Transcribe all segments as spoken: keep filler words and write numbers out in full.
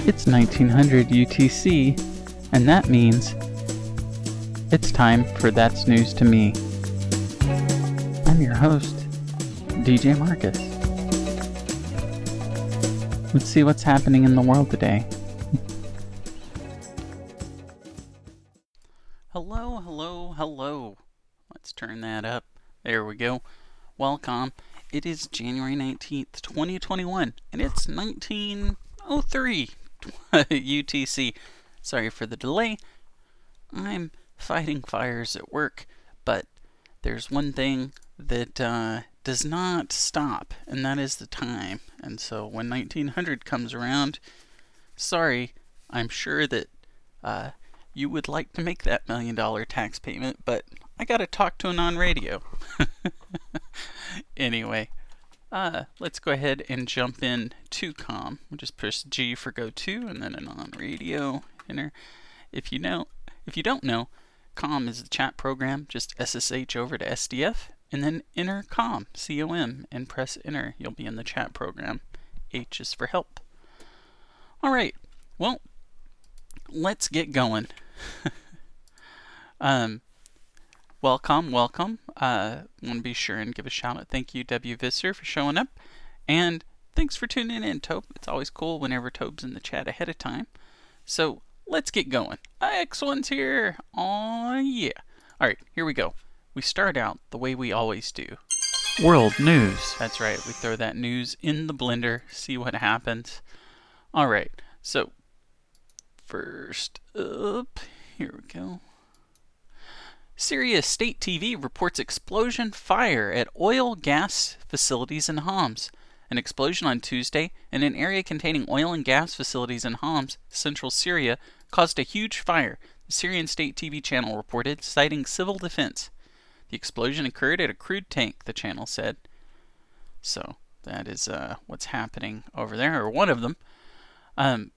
It's nineteen hundred U T C, and that means it's time for That's News to Me. I'm your host, D J Marcus. Let's see what's happening in the world today. Hello, hello, hello. Let's turn that up. There we go. Welcome. It is January nineteenth, twenty twenty-one, and it's nineteen oh three U T C. Sorry for the delay. I'm fighting fires at work, but there's one thing that uh, does not stop, and that is the time. And so when nineteen hundred comes around, sorry, I'm sure that uh, you would like to make that million dollar tax payment, but I gotta talk to a non-radio. Anyway, uh, let's go ahead and jump in to com. We'll just push G for go to, and then a non-radio. Enter. If you know, if you don't know, com is the chat program. Just S S H over to S D F, and then enter com, C O M, and press enter. You'll be in the chat program. H is for help. All right. Well, let's get going. um. Welcome, welcome. Uh, want to be sure and give a shout out. Thank you, W. Visser, for showing up. And thanks for tuning in, Tobe. It's always cool whenever Tobe's in the chat ahead of time. So let's get going. X one's here. Aw, yeah. All right, here we go. We start out the way we always do. World news. That's right. We throw that news in the blender, see what happens. All right. So first up, here we go. Syria State T V reports explosion fire at oil gas facilities in Homs. An explosion on Tuesday in an area containing oil and gas facilities in Homs, central Syria, caused a huge fire, the Syrian State T V channel reported, citing civil defense. The explosion occurred at a crude tank, the channel said. So, that is uh, what's happening over there, or one of them. Um,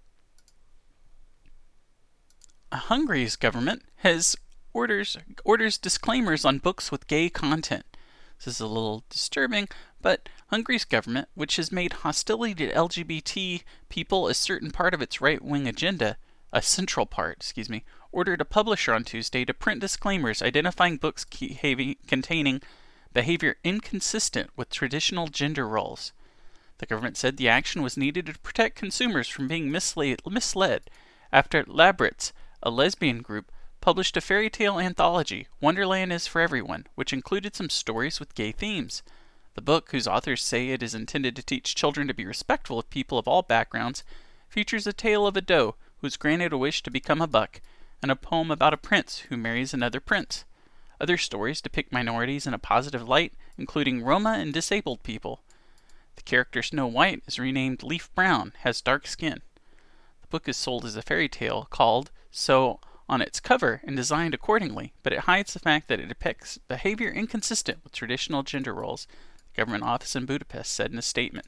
Hungary's government has Orders orders disclaimers on books with gay content. This is a little disturbing, but Hungary's government, which has made hostility to L G B T people a certain part of its right-wing agenda, a central part, excuse me, ordered a publisher on Tuesday to print disclaimers identifying books containing behavior inconsistent with traditional gender roles. The government said the action was needed to protect consumers from being misled, misled after Labyrinth, a lesbian group, published a fairy tale anthology, Wonderland is for Everyone, which included some stories with gay themes. The book, whose authors say it is intended to teach children to be respectful of people of all backgrounds, features a tale of a doe who is granted a wish to become a buck, and a poem about a prince who marries another prince. Other stories depict minorities in a positive light, including Roma and disabled people. The character Snow White is renamed Leaf Brown, has dark skin. The book is sold as a fairy tale called So on its cover and designed accordingly, but it hides the fact that it depicts behavior inconsistent with traditional gender roles, the government office in Budapest said in a statement.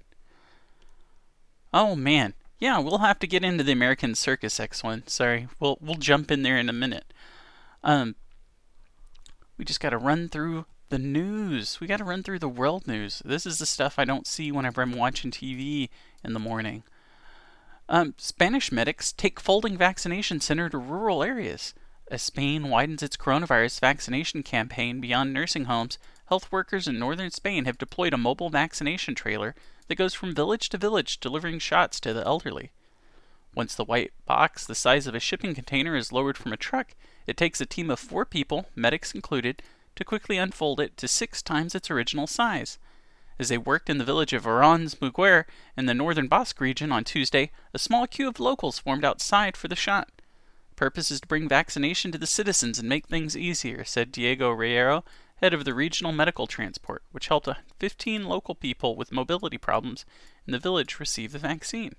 Oh man, yeah, we'll have to get into the American Circus X one. Sorry, we'll we'll jump in there in a minute. Um, we just got to run through the news. We got to run through the world news. This is the stuff I don't see whenever I'm watching T V in the morning. Um, Spanish medics take folding vaccination center to rural areas. As Spain widens its coronavirus vaccination campaign beyond nursing homes, health workers in northern Spain have deployed a mobile vaccination trailer that goes from village to village delivering shots to the elderly. Once the white box the size of a shipping container is lowered from a truck, it takes a team of four people, medics included, to quickly unfold it to six times its original size. As they worked in the village of Aranz Muguer in the northern Basque region on Tuesday, a small queue of locals formed outside for the shot. The purpose is to bring vaccination to the citizens and make things easier, said Diego Riero, head of the regional medical transport, which helped fifteen local people with mobility problems in the village receive the vaccine.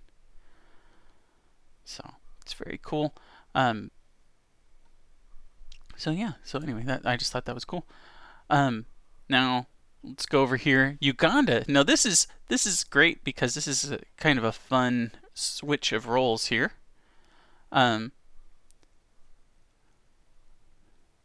So, it's very cool. Um, so yeah, so anyway, that, I just thought that was cool. Um, now... Let's go over here. Uganda. Now this is this is great because this is a, kind of a fun switch of roles here. Um,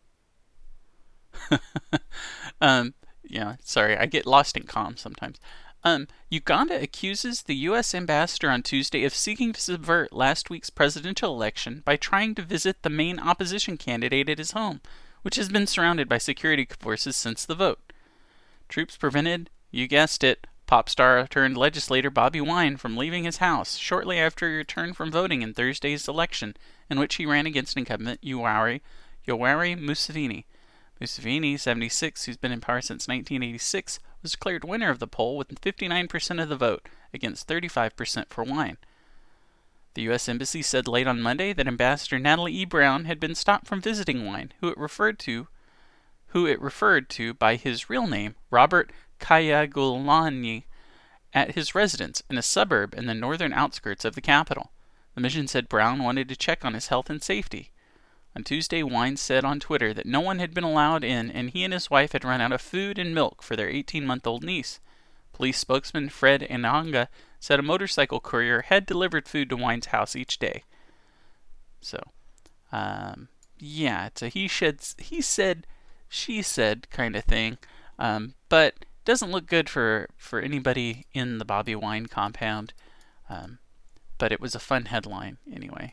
um, yeah, sorry, I get lost in comms sometimes. Um, Uganda accuses the U S ambassador on Tuesday of seeking to subvert last week's presidential election by trying to visit the main opposition candidate at his home, which has been surrounded by security forces since the vote. Troops prevented, you guessed it, pop star turned legislator Bobi Wine from leaving his house shortly after he returned from voting in Thursday's election, in which he ran against incumbent Yoweri, Yoweri Museveni. Museveni, seventy-six, who's been in power since nineteen eighty-six, was declared winner of the poll with fifty-nine percent of the vote, against thirty-five percent for Wine. The U S Embassy said late on Monday that Ambassador Natalie E. Brown had been stopped from visiting Wine, who it referred to, who it referred to by his real name, Robert Kyagulanyi, at his residence in a suburb in the northern outskirts of the capital. The mission said Brown wanted to check on his health and safety. On Tuesday, Wine said on Twitter that no one had been allowed in and he and his wife had run out of food and milk for their eighteen-month-old niece. Police spokesman Fred Enanga said a motorcycle courier had delivered food to Wine's house each day. So, um, yeah, it's a he, said, he said, she said kind of thing, um, but doesn't look good for, for anybody in the Bobi Wine compound, um, but it was a fun headline anyway.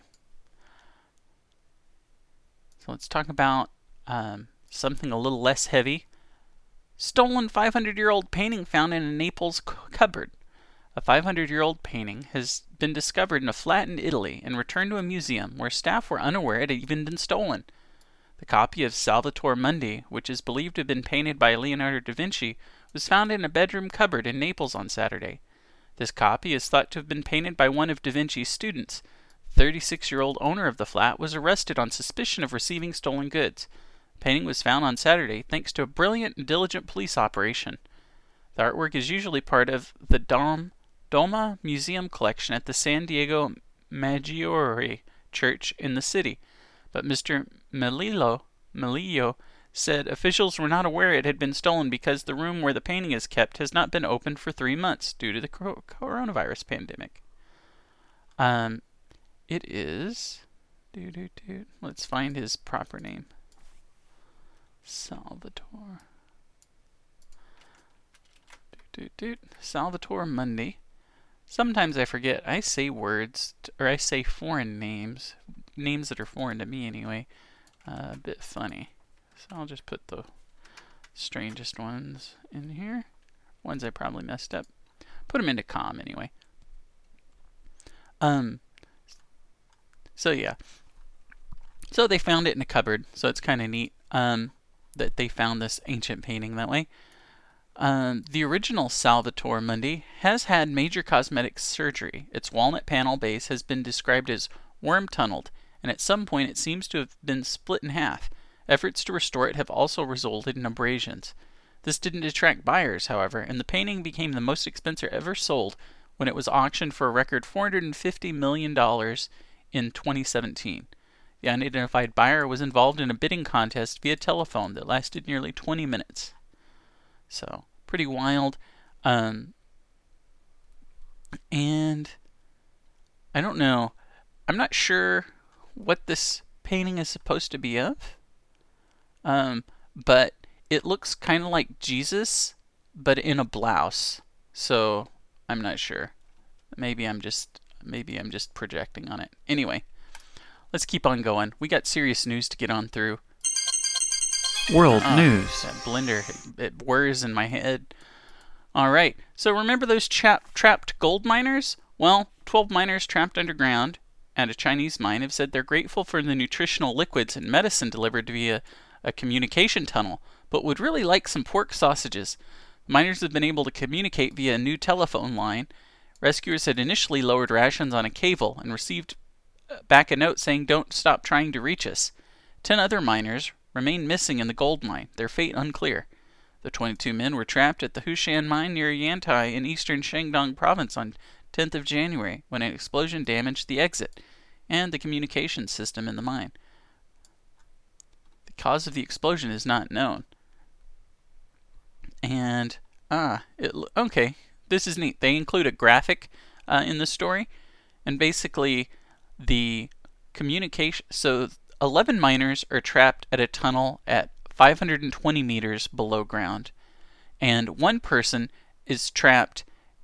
So let's talk about um, something a little less heavy. Stolen five hundred year old painting found in a Naples cupboard. A five hundred year old painting has been discovered in a flat in Italy and returned to a museum where staff were unaware it had even been stolen. The copy of Salvator Mundi, which is believed to have been painted by Leonardo da Vinci, was found in a bedroom cupboard in Naples on Saturday. This copy is thought to have been painted by one of da Vinci's students. The thirty-six year old owner of the flat was arrested on suspicion of receiving stolen goods. The painting was found on Saturday thanks to a brilliant and diligent police operation. The artwork is usually part of the Dom, Doma Museum collection at the San Diego Maggiore Church in the city, but Mister Melillo, Melillo said officials were not aware it had been stolen because the room where the painting is kept has not been opened for three months due to the coronavirus pandemic. Um, it is... Doo, doo, doo. Let's find his proper name. Salvator. Doo, doo, doo. Salvator Mundi. Sometimes I forget. I say words, t- or I say foreign names. Names that are foreign to me anyway. Uh, a bit funny. So I'll just put the strangest ones in here. Ones I probably messed up. Put them into com anyway. Um. So yeah. So they found it in a cupboard. So it's kind of neat um, that they found this ancient painting that way. Um, the original Salvator Mundi has had major cosmetic surgery. Its walnut panel base has been described as worm-tunneled, and at some point it seems to have been split in half. Efforts to restore it have also resulted in abrasions. This didn't attract buyers, however, and the painting became the most expensive ever sold when it was auctioned for a record four hundred fifty million dollars in twenty seventeen. The unidentified buyer was involved in a bidding contest via telephone that lasted nearly twenty minutes. So, pretty wild. Um, and I don't know. I'm not sure what this painting is supposed to be of. Um, but it looks kind of like Jesus, but in a blouse. So, I'm not sure. Maybe I'm just maybe I'm just projecting on it. Anyway, let's keep on going. We got serious news to get on through. World oh, news. That blender, it, it whirs in my head. All right. So remember those tra- trapped gold miners? Well, twelve miners trapped underground at a Chinese mine have said they're grateful for the nutritional liquids and medicine delivered via a communication tunnel, but would really like some pork sausages. Miners have been able to communicate via a new telephone line. Rescuers had initially lowered rations on a cable and received back a note saying, "Don't stop trying to reach us." Ten other miners remain missing in the gold mine, their fate unclear. The twenty-two men were trapped at the Hushan mine near Yantai in eastern Shandong province on tenth of January when an explosion damaged the exit and the communications system in the mine. The cause of the explosion is not known. And, ah, it, okay, this is neat. They include a graphic uh, in the story, and basically the communication, so eleven miners are trapped at a tunnel at five hundred twenty meters below ground, and one person is trapped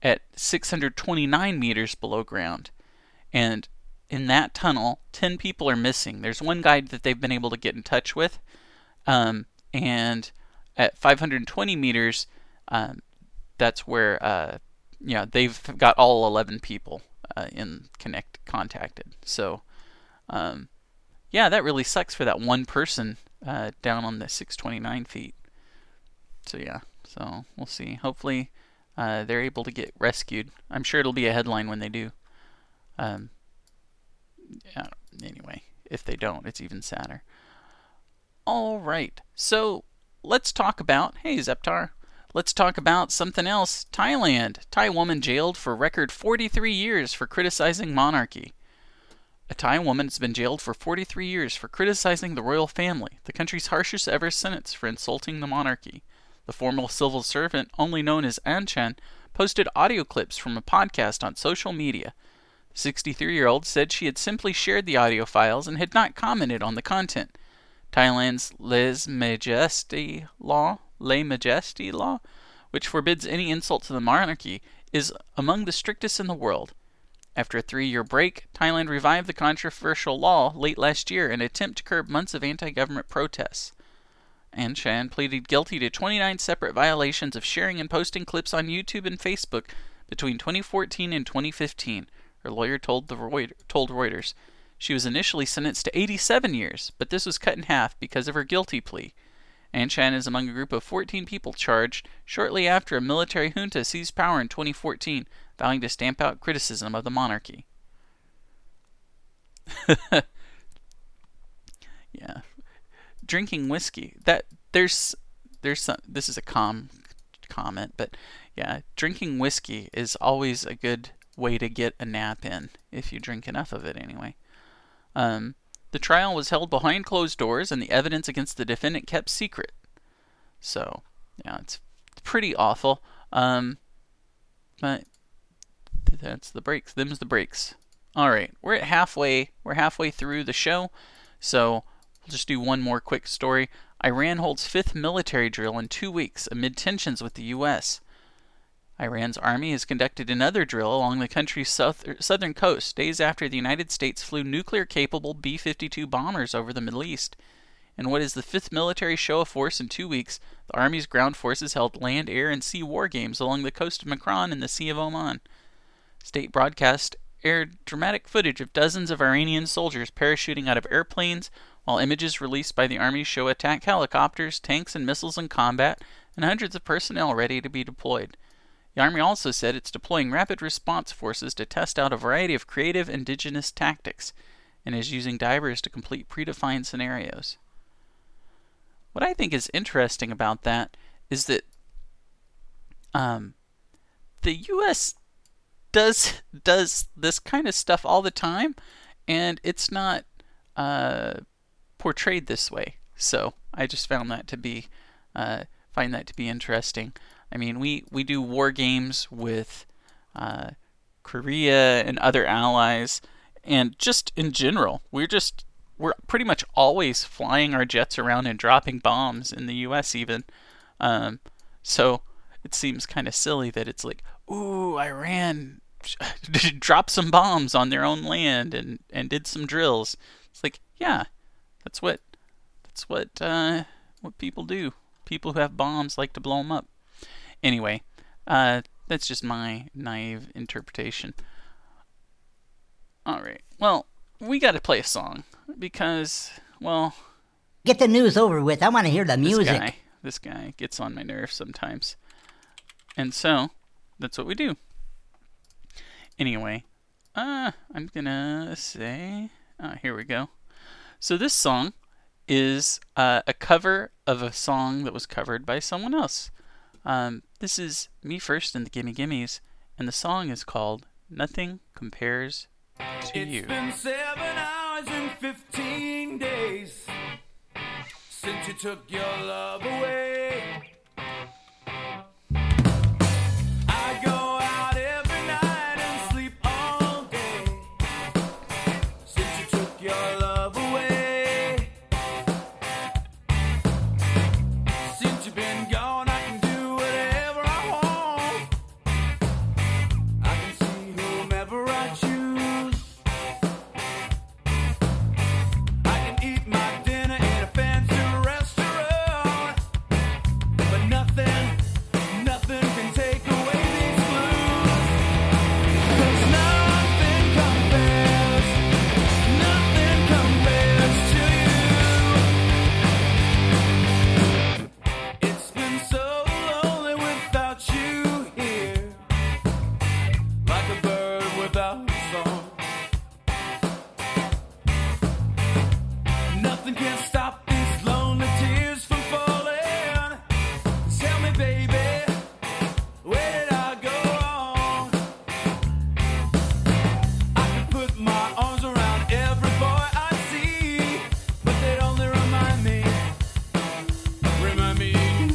at six hundred twenty-nine meters below ground. And in that tunnel, ten people are missing. There's one guy that they've been able to get in touch with. Um, and at five hundred twenty meters, um, that's where uh, yeah, they've got all eleven people uh, in connect contacted. So, um, yeah, that really sucks for that one person uh, down on the six hundred twenty-nine feet. So yeah, so we'll see. Hopefully uh, they're able to get rescued. I'm sure it'll be a headline when they do. Um, yeah, anyway, if they don't, it's even sadder. All right, so let's talk about, hey Zeptar, let's talk about something else. Thailand. Thai woman jailed for record forty-three years for criticizing monarchy. A Thai woman has been jailed for forty-three years for criticizing the royal family, the country's harshest ever sentence for insulting the monarchy. The former civil servant, only known as Anchan, posted audio clips from a podcast on social media. The sixty-three-year-old said she had simply shared the audio files and had not commented on the content. Thailand's Les Majesty law, Les Majesty law, which forbids any insult to the monarchy, is among the strictest in the world. After a three-year break, Thailand revived the controversial law late last year in an attempt to curb months of anti-government protests. Anchan pleaded guilty to twenty-nine separate violations of sharing and posting clips on YouTube and Facebook between twenty fourteen and twenty fifteen, her lawyer told, the Reut- told Reuters. She was initially sentenced to eighty-seven years, but this was cut in half because of her guilty plea. Anchan is among a group of fourteen people charged shortly after a military junta seized power in twenty fourteen, vowing to stamp out criticism of the monarchy. Yeah. Drinking whiskey. That there's there's some, this is a com comment, but yeah, drinking whiskey is always a good way to get a nap in if you drink enough of it anyway. Um, the trial was held behind closed doors and the evidence against the defendant kept secret. So, yeah, it's pretty awful. Um, but that's the breaks. Them's the breaks. All right, we're at halfway. We're halfway through the show, so we'll just do one more quick story. Iran holds fifth military drill in two weeks amid tensions with the U S Iran's army has conducted another drill along the country's south, southern coast days after the United States flew nuclear-capable B fifty-two bombers over the Middle East. In what is the fifth military show of force in two weeks, the Army's ground forces held land, air, and sea war games along the coast of Makran and the Sea of Oman. State broadcast aired dramatic footage of dozens of Iranian soldiers parachuting out of airplanes, while images released by the Army show attack helicopters, tanks, and missiles in combat, and hundreds of personnel ready to be deployed. The Army also said it's deploying rapid response forces to test out a variety of creative indigenous tactics, and is using divers to complete predefined scenarios. What I think is interesting about that is that um, the U S does does this kind of stuff all the time, and it's not uh, portrayed this way. So I just found that to be uh, find that to be interesting. I mean, we, we do war games with uh, Korea and other allies, and just in general, we're just we're pretty much always flying our jets around and dropping bombs in the U S even. Um, so it seems kind of silly that it's like, ooh, Iran dropped some bombs on their own land and, and did some drills. It's like, yeah, that's what that's what uh, what people do. People who have bombs like to blow them up. Anyway, uh, that's just my naive interpretation. Alright, well, we gotta play a song, because, well... Get the news over with, I want to hear the music. This guy, this guy gets on my nerves sometimes. And so, that's what we do. Anyway, uh, I'm gonna say... Uh, here we go. So this song is uh, a cover of a song that was covered by someone else. Um, this is Me First and the Gimme Gimmes, and the song is called Nothing Compares to You. It's been seven hours and fifteen days since you took your love away. I go out every night and sleep all day since you took your love away. Since you've been gone, I can do whatever I want. can't stop these lonely tears from falling. Tell me, baby, where did I go wrong? I can put my arms around every boy I see, but they only remind me, remind me of you.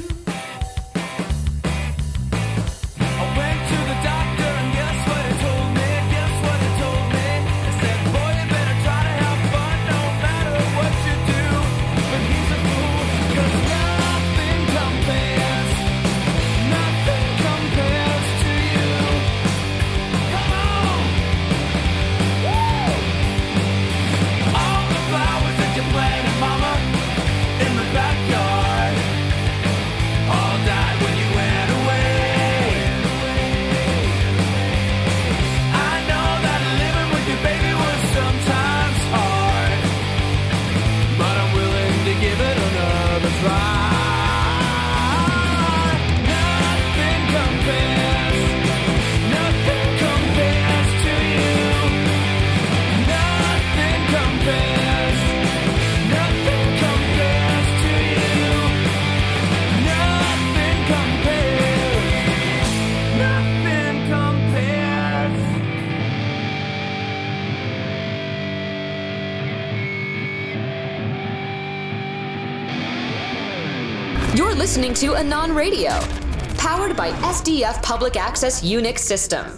I went to the doctor and guess what he told me? Guess what he told me? He said, boy, you better try to have fun no matter what you do. But he's a fool, 'cause nothing compares, nothing compares to you. Come on! Woo! All the flowers that you planted, mama, in the backyard, all died when you went away. I know that living with you, baby, was sometimes hard, but I'm willing to give it another try. Nothing compares, nothing compares to you. Nothing compares, nothing compares to you. Nothing compares, nothing compares. You're listening to Anon Radio, powered by S D F Public Access Unix System.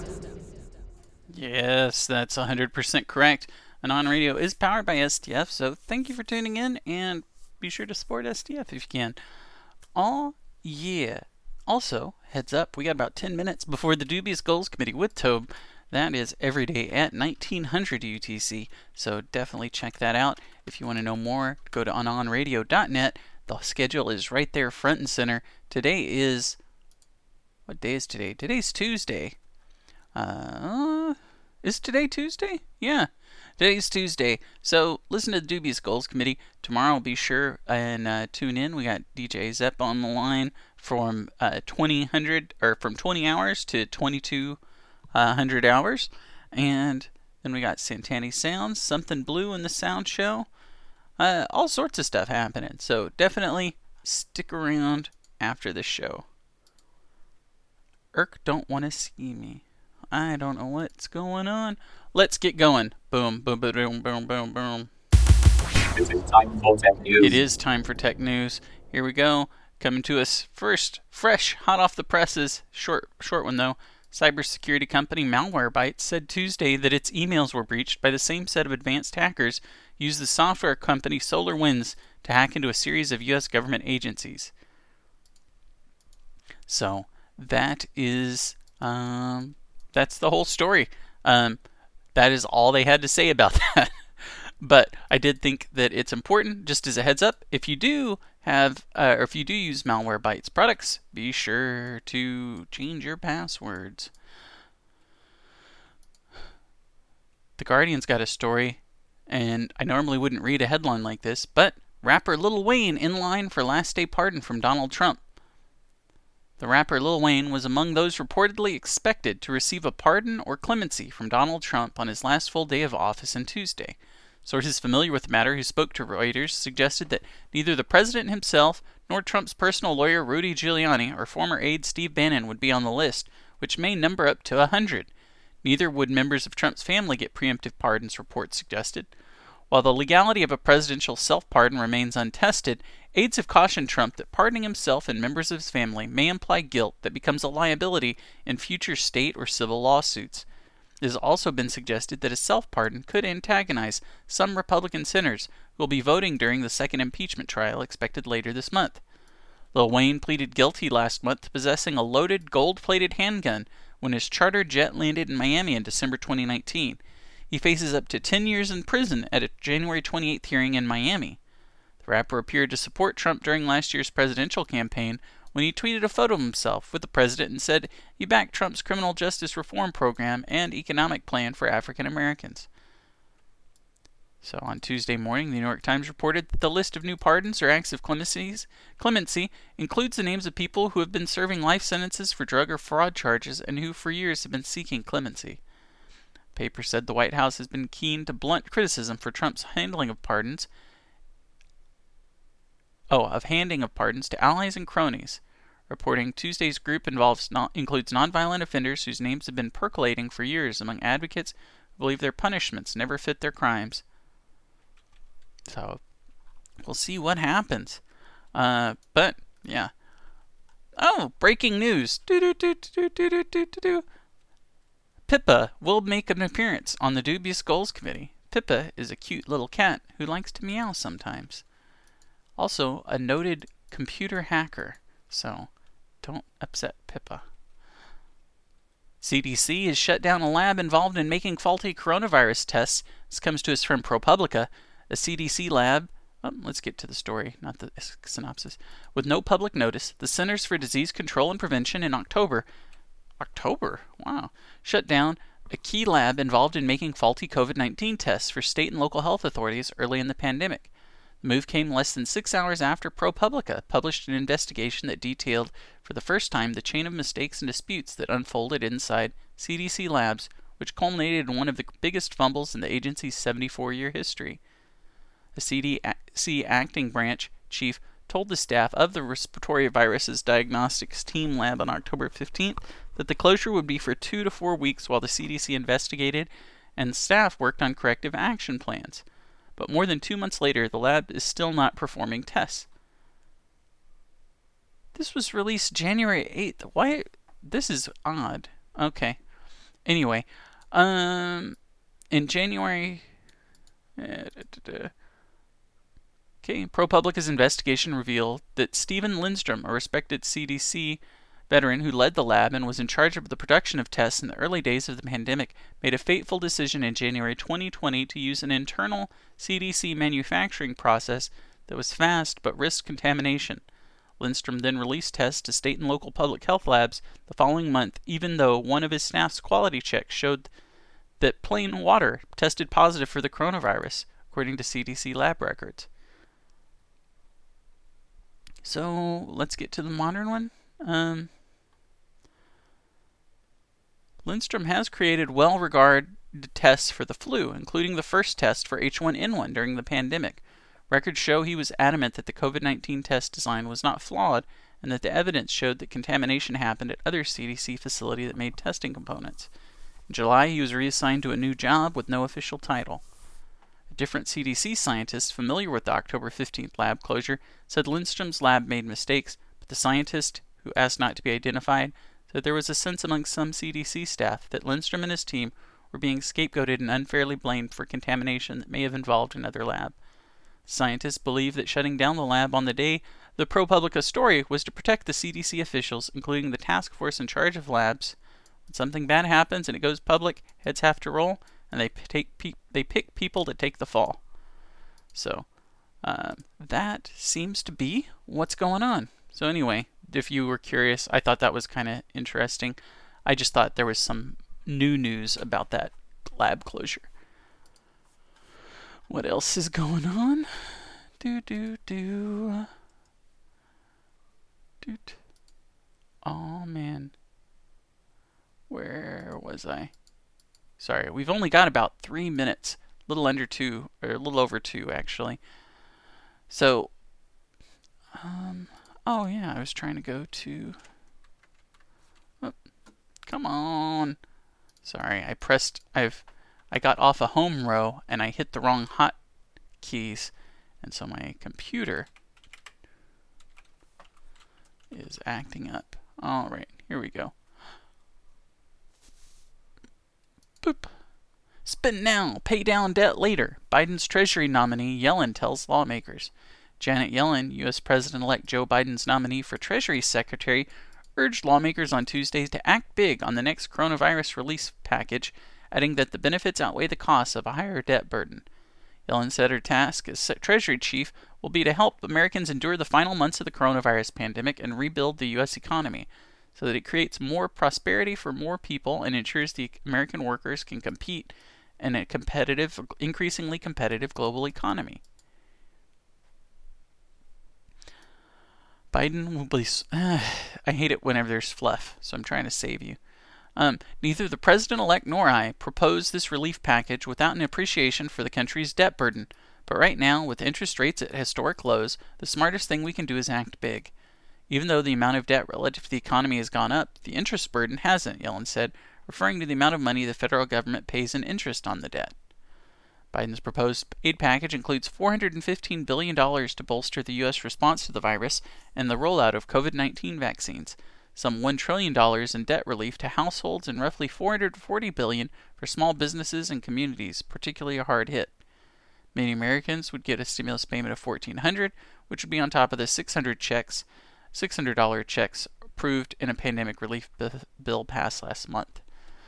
Yes, that's one hundred percent correct. Anon Radio is powered by S D F, so thank you for tuning in, and be sure to support S D F if you can. Oh, yeah. Also, heads up, we got about ten minutes before the Dubious Goals Committee with Tobe. That is every day at nineteen hundred U T C, so definitely check that out. If you want to know more, go to anon radio dot net. The schedule is right there front and center. Today is... What day is today? Today's Tuesday. Uh, is today Tuesday? Yeah, today's Tuesday. So listen to the Dubious Goals Committee. Tomorrow be sure and uh, tune in. We got D J Zepp on the line from uh, twenty hundred or from twenty hours to twenty-two hundred hours. And then we got Santani Sounds, Something Blue in the Sound Show. Uh, all sorts of stuff happening. So definitely stick around after the show. Irk don't want to see me. I don't know what's going on. Let's get going. Boom, boom, boom, boom, boom, boom, boom. Is it time for tech news? It is time for tech news. Here we go. Coming to us first, fresh, hot off the presses. Short, short one though. Cybersecurity company Malwarebytes said Tuesday that its emails were breached by the same set of advanced hackers used the software company SolarWinds to hack into a series of U S government agencies. So that is um, that's the whole story. Um, that is all they had to say about that. But I did think that it's important, just as a heads up, if you do have, uh, or if you do use Malwarebytes products, be sure to change your passwords. The Guardian's got a story, and I normally wouldn't read a headline like this, but rapper Lil Wayne in line for last day pardon from Donald Trump. The rapper Lil Wayne was among those reportedly expected to receive a pardon or clemency from Donald Trump on his last full day of office on Tuesday. Sources familiar with the matter who spoke to Reuters suggested that neither the president himself nor Trump's personal lawyer Rudy Giuliani or former aide Steve Bannon would be on the list, which may number up to a hundred. Neither would members of Trump's family get preemptive pardons, reports suggested. While the legality of a presidential self-pardon remains untested, aides have cautioned Trump that pardoning himself and members of his family may imply guilt that becomes a liability in future state or civil lawsuits. It has also been suggested that a self-pardon could antagonize some Republican senators who will be voting during the second impeachment trial expected later this month. Lil Wayne pleaded guilty last month to possessing a loaded, gold-plated handgun when his charter jet landed in Miami in December twenty nineteen. He faces up to ten years in prison at a January twenty-eighth hearing in Miami. The rapper appeared to support Trump during last year's presidential campaign when he tweeted a photo of himself with the president and said he backed Trump's criminal justice reform program and economic plan for African Americans. So on Tuesday morning, the New York Times reported that the list of new pardons or acts of clemencies, clemency includes the names of people who have been serving life sentences for drug or fraud charges and who for years have been seeking clemency. The paper said the White House has been keen to blunt criticism for Trump's handling of pardons, oh, of handing of pardons to allies and cronies. Reporting Tuesday's group involves non, includes nonviolent offenders whose names have been percolating for years among advocates who believe their punishments never fit their crimes. So, we'll see what happens. Uh, but, yeah. Oh, breaking news. Do-do-do-do-do-do-do-do. Pippa will make an appearance on the Dubious Goals Committee. Pippa is a cute little cat who likes to meow sometimes. Also, a noted computer hacker. So, don't upset Pippa. C D C has shut down a lab involved in making faulty coronavirus tests. This comes to us from ProPublica. A C D C lab, oh, let's get to the story, not the synopsis. With no public notice, the Centers for Disease Control and Prevention in October, October, wow, shut down a key lab involved in making faulty COVID nineteen tests for state and local health authorities early in the pandemic. The move came less than six hours after ProPublica published an investigation that detailed for the first time the chain of mistakes and disputes that unfolded inside C D C labs, which culminated in one of the biggest fumbles in the agency's seventy-four-year history. The C D C acting branch chief told the staff of the Respiratory Viruses Diagnostics Team Lab on October fifteenth that the closure would be for two to four weeks while the C D C investigated and staff worked on corrective action plans. But more than two months later, the lab is still not performing tests. This was released January eighth. Why? This is odd. Okay. Anyway, um, in January... Uh, da, da, da. Okay, ProPublica's investigation revealed that Stephen Lindstrom, a respected C D C veteran who led the lab and was in charge of the production of tests in the early days of the pandemic, made a fateful decision in January twenty twenty to use an internal C D C manufacturing process that was fast but risked contamination. Lindstrom then released tests to state and local public health labs the following month, even though one of his staff's quality checks showed that plain water tested positive for the coronavirus, according to C D C lab records. So, let's get to the modern one. Um, Lindstrom has created well-regarded tests for the flu, including the first test for H one N one during the pandemic. Records show he was adamant that the COVID nineteen test design was not flawed, and that the evidence showed that contamination happened at other C D C facilities that made testing components. In July, he was reassigned to a new job with no official title. A different C D C scientist familiar with the October fifteenth lab closure said Lindstrom's lab made mistakes, but the scientist, who asked not to be identified, said there was a sense among some C D C staff that Lindstrom and his team were being scapegoated and unfairly blamed for contamination that may have involved another lab. Scientists believe that shutting down the lab on the day the ProPublica story was to protect the C D C officials, including the task force in charge of labs. When something bad happens and it goes public, heads have to roll, and they take pe- they pick people to take the fall. So, uh, that seems to be what's going on. So anyway, if you were curious, I thought that was kind of interesting. I just thought there was some new news about that lab closure. What else is going on? Do do do. Doot. Oh man. Where was I? Sorry, we've only got about three minutes. A little under two, or a little over two, actually. So, um, oh yeah, I was trying to go to... Oh, come on. Sorry, I pressed... I've... I got off a home row, and I hit the wrong hot keys. And so my computer is acting up. Alright, here we go. Boop. Spend now, pay down debt later. Biden's Treasury nominee Yellen tells lawmakers. Janet Yellen, U S President-elect Joe Biden's nominee for Treasury Secretary, urged lawmakers on Tuesday to act big on the next coronavirus relief package, adding that the benefits outweigh the costs of a higher debt burden. Yellen said her task as Treasury Chief will be to help Americans endure the final months of the coronavirus pandemic and rebuild the U S economy, so that it creates more prosperity for more people and ensures the American workers can compete in a competitive, increasingly competitive global economy. Biden will be... Uh, I hate it whenever there's fluff, so I'm trying to save you. Um, neither the President-elect nor I proposed this relief package without an appreciation for the country's debt burden, But right now, with interest rates at historic lows, the smartest thing we can do is act big. Even though the amount of debt relative to the economy has gone up, the interest burden hasn't, Yellen said, referring to the amount of money the federal government pays in interest on the debt. Biden's proposed aid package includes four hundred fifteen billion dollars to bolster the U S response to the virus and the rollout of COVID nineteen vaccines, some one trillion dollars in debt relief to households, and roughly four hundred forty billion dollars for small businesses and communities particularly hard hit. Many Americans would get a stimulus payment of fourteen hundred dollars, which would be on top of the six hundred checks, six hundred dollars checks approved in a pandemic relief b- bill passed last month.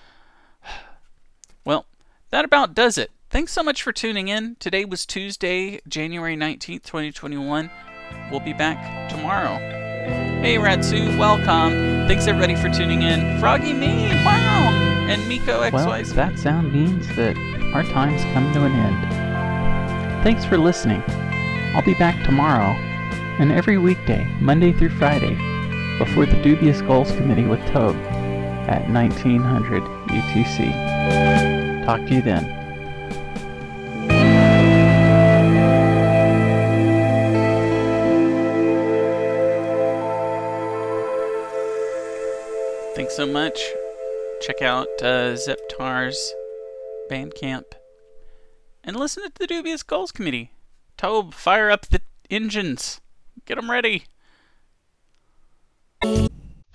Well, that about does it. Thanks so much for tuning in. Today was Tuesday, January nineteenth, twenty twenty-one. We'll be back tomorrow. Hey, Ratsu, welcome. Thanks everybody for tuning in. Froggy me, wow! And Miko X Y Z. Well, that sound means that our time's come to an end. Thanks for listening. I'll be back tomorrow, and every weekday, Monday through Friday, before the Dubious Goals Committee with Tobe at nineteen hundred U T C. Talk to you then. Thanks so much. Check out uh, Zeptar's Bandcamp. And listen to the Dubious Goals Committee. Tobe, fire up the engines. Get them ready.